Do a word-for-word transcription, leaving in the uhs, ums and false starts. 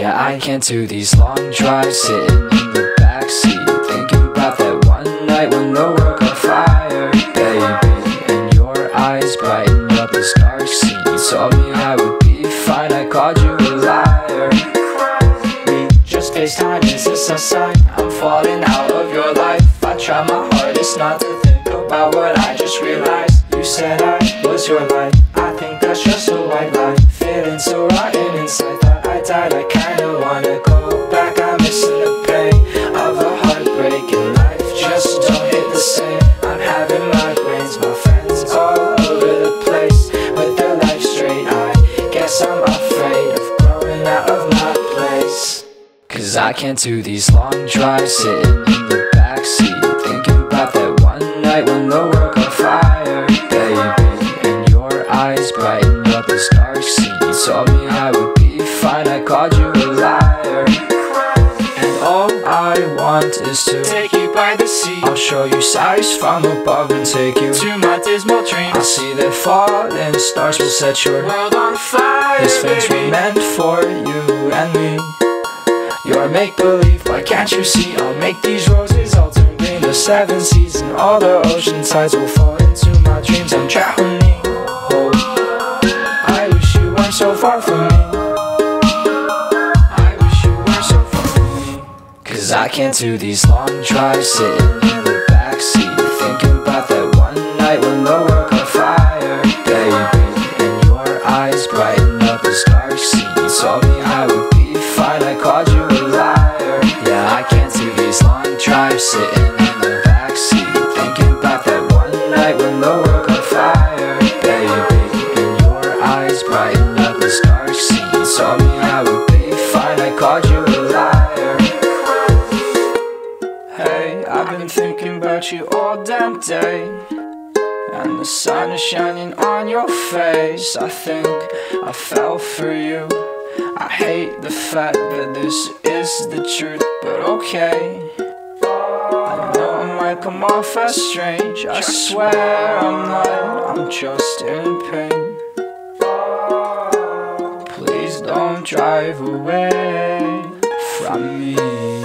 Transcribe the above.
Yeah, I can't do these long drives sitting in the backseat, thinking about that one night when the world caught fire, baby. And your eyes brightened up this dark scene. You told me I would be fine, I called you a liar. We just FaceTime, is this a sign? I'm falling out of your life. I try my hardest not to think about what I just realized. You said I was your life, I think that's just a white lie. Feeling so rotten inside, thought I died, I kinda wanna go back. I'm missing the pain of a heartbreak in life, just don't hit the same. I'm having migraines, my friends all over the place with their life straight. I guess I'm afraid of growing out of my place, cause I can't do these long drives sitting in the backseat, thinking about that one night when the world caught fire, baby. And your eyes brightened up this dark scene. You told me I would be fine, I called you a liar. And all I want is to take you by the sea. I'll show you sights from above and take you to my dismal dreams. I'll see that falling stars will set your world on fire. These things were meant for you and me. You're make-believe, why can't you see? I'll make these roses all turn green. The seven seas and all the ocean tides will fall into my dreams. I'm drowning. Oh, I wish you weren't so far from me. I wish you weren't so far from me. Cause I can't do these long drives sitting in the backseat, thinking about that one night when the world caught fire, baby. And your eyes brightened up this dark scene. You told me I would be fine, I called you a liar. Yeah, I can't do these long drives sitting in the backseat, thinking about that one night when the world caught fire, baby. And your eyes brightened up this dark scene. You told me I would be fine, I called you a liar. Hey, I've been thinking about you all damn day, and the sun is shining on your face. I think I fell for you. I hate the fact that this is the truth, but okay. I know I might come off as strange, I swear I'm not, I'm just in pain. Please don't drive away from me.